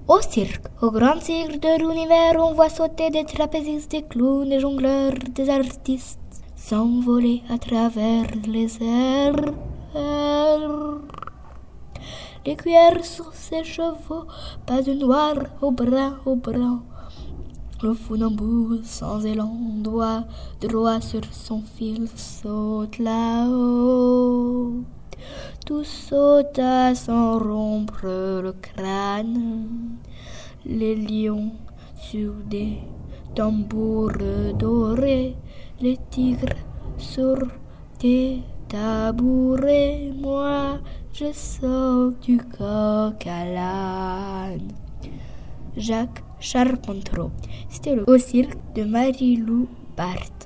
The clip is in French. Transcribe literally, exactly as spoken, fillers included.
Au cirque, au grand cirque de l'univers, on voit sauter des trapézistes, des clowns, des jongleurs, des artistes s'envoler à travers les airs. Les cuillères sur ses chevaux, pas de noir au brun, au brun. Le funambule sans élan, doigt droit sur son fil, saute là-haut. Tout saute à s'en rompre le crâne. Les lions sur des tambours dorés, les tigres sur des tabourets. Moi, je sors du coq à l'âne. Jacques Charpentreau. C'était le Au cirque de Marie-Lou Barthes.